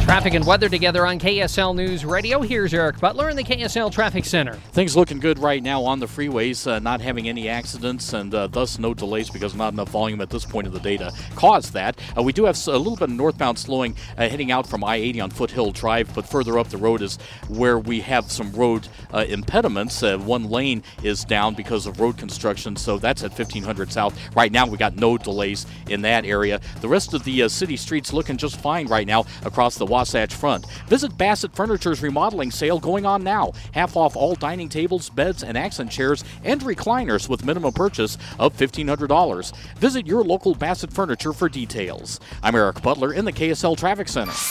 Traffic and weather together on KSL News Radio. Here's Eric Butler in the KSL Traffic Center. Things looking good right now on the freeways, not having any accidents and thus no delays because not enough volume at this point of the day to cause that. We do have a little bit of northbound slowing heading out from I-80 on Foothill Drive, but further up the road is where we have some road impediments. One lane is down because of road construction, so that's at 1500 South. Right now we got no delays in that area. The rest of the city streets looking just fine right now across the Wasatch Front. Visit Bassett Furniture's remodeling sale going on now. Half off all dining tables, beds, and accent chairs and recliners with minimum purchase of $1,500. Visit your local Bassett Furniture for details. I'm Eric Butler in the KSL Traffic Center.